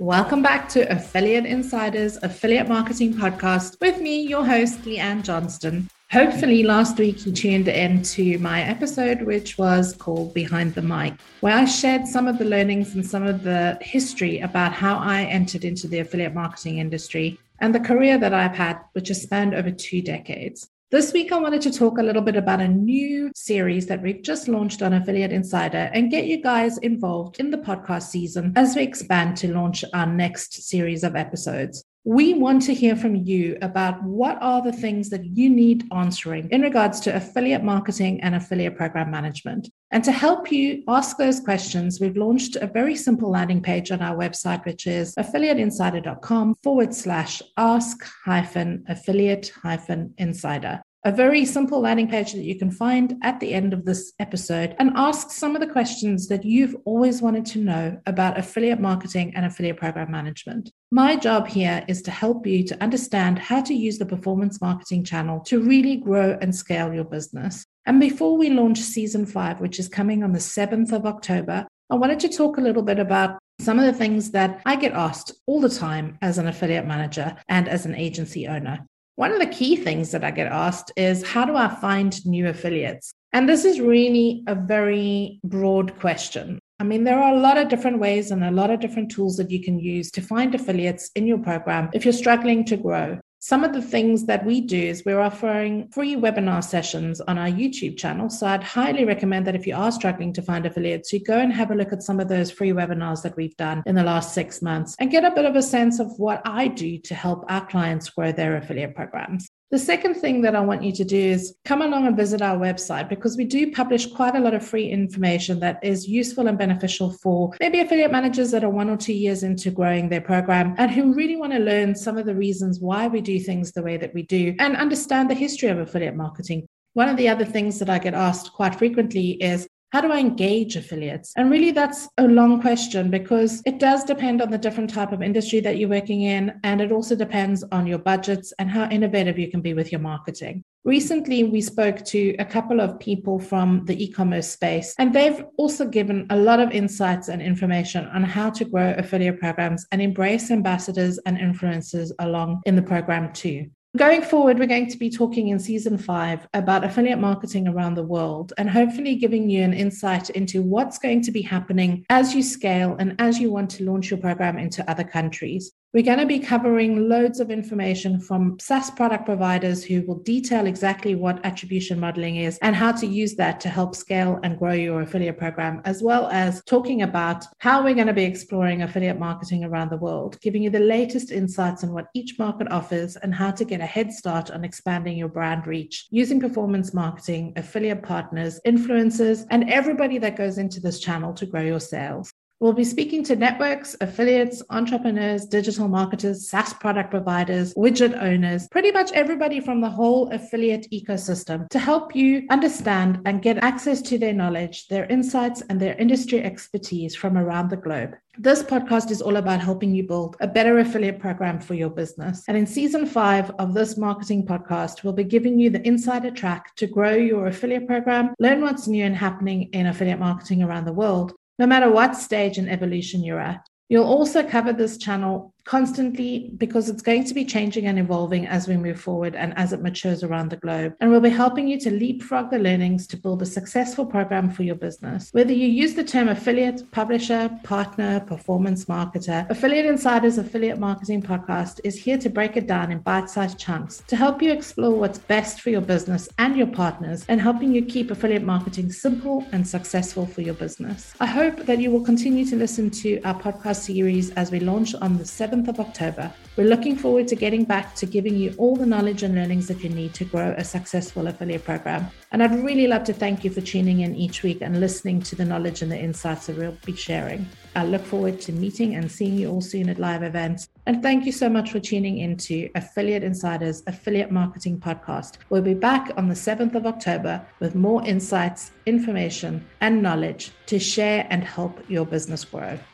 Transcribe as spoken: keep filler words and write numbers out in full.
Welcome back to Affiliate Insiders Affiliate Marketing Podcast with me, your host, Leanne Johnston. Hopefully last week you tuned into my episode, which was called Behind the Mic, where I shared some of the learnings and some of the history about how I entered into the affiliate marketing industry and the career that I've had, which has spanned over two decades. This week, I wanted to talk a little bit about a new series that we've just launched on Affiliate Insider and get you guys involved in the podcast season as we expand to launch our next series of episodes. We want to hear from you about what are the things that you need answering in regards to affiliate marketing and affiliate program management. And to help you ask those questions, we've launched a very simple landing page on our website, which is affiliateinsider.com forward slash ask hyphen affiliate hyphen insider. A very simple landing page that you can find at the end of this episode and ask some of the questions that you've always wanted to know about affiliate marketing and affiliate program management. My job here is to help you to understand how to use the performance marketing channel to really grow and scale your business. And before we launch season five, which is coming on the seventh of October, I wanted to talk a little bit about some of the things that I get asked all the time as an affiliate manager and as an agency owner. One of the key things that I get asked is, how do I find new affiliates? And this is really a very broad question. I mean, there are a lot of different ways and a lot of different tools that you can use to find affiliates in your program if you're struggling to grow. Some of the things that we do is we're offering free webinar sessions on our YouTube channel. So I'd highly recommend that if you are struggling to find affiliates, you go and have a look at some of those free webinars that we've done in the last six months and get a bit of a sense of what I do to help our clients grow their affiliate programs. The second thing that I want you to do is come along and visit our website, because we do publish quite a lot of free information that is useful and beneficial for maybe affiliate managers that are one or two years into growing their program and who really want to learn some of the reasons why we do things the way that we do and understand the history of affiliate marketing. One of the other things that I get asked quite frequently is, how do I engage affiliates? And really, that's a long question because it does depend on the different type of industry that you're working in. And it also depends on your budgets and how innovative you can be with your marketing. Recently, we spoke to a couple of people from the e-commerce space, and they've also given a lot of insights and information on how to grow affiliate programs and embrace ambassadors and influencers along in the program too. Going forward, we're going to be talking in season five about affiliate marketing around the world and hopefully giving you an insight into what's going to be happening as you scale and as you want to launch your program into other countries. We're going to be covering loads of information from SaaS product providers who will detail exactly what attribution modeling is and how to use that to help scale and grow your affiliate program, as well as talking about how we're going to be exploring affiliate marketing around the world, giving you the latest insights on what each market offers and how to get a head start on expanding your brand reach using performance marketing, affiliate partners, influencers, and everybody that goes into this channel to grow your sales. We'll be speaking to networks, affiliates, entrepreneurs, digital marketers, SaaS product providers, widget owners, pretty much everybody from the whole affiliate ecosystem to help you understand and get access to their knowledge, their insights, and their industry expertise from around the globe. This podcast is all about helping you build a better affiliate program for your business. And in season five of this marketing podcast, we'll be giving you the insider track to grow your affiliate program, learn what's new and happening in affiliate marketing around the world, no matter what stage in evolution you're at. You'll also cover this channel constantly because it's going to be changing and evolving as we move forward and as it matures around the globe. And we'll be helping you to leapfrog the learnings to build a successful program for your business. Whether you use the term affiliate, publisher, partner, performance marketer, Affiliate Insider's Affiliate Marketing Podcast is here to break it down in bite-sized chunks to help you explore what's best for your business and your partners and helping you keep affiliate marketing simple and successful for your business. I hope that you will continue to listen to our podcast series as we launch on the seventh of October. We're looking forward to getting back to giving you all the knowledge and learnings that you need to grow a successful affiliate program. And I'd really love to thank you for tuning in each week and listening to the knowledge and the insights that we'll be sharing. I look forward to meeting and seeing you all soon at live events. And thank you so much for tuning into Affiliate Insider's Affiliate Marketing Podcast. We'll be back on the seventh of October with more insights, information, and knowledge to share and help your business grow.